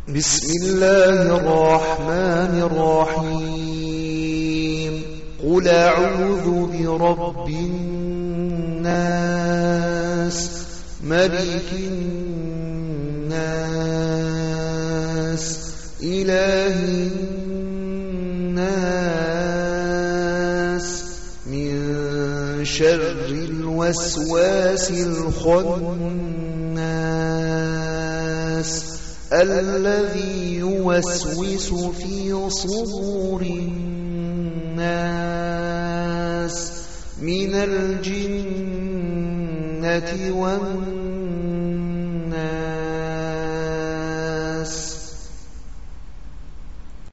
بسم الله الرحمن الرحيم قل أعوذ برب الناس ملك الناس إله الناس من شر الوسواس الخناس الذي يوسوس في صدور الناس من الجنة والناس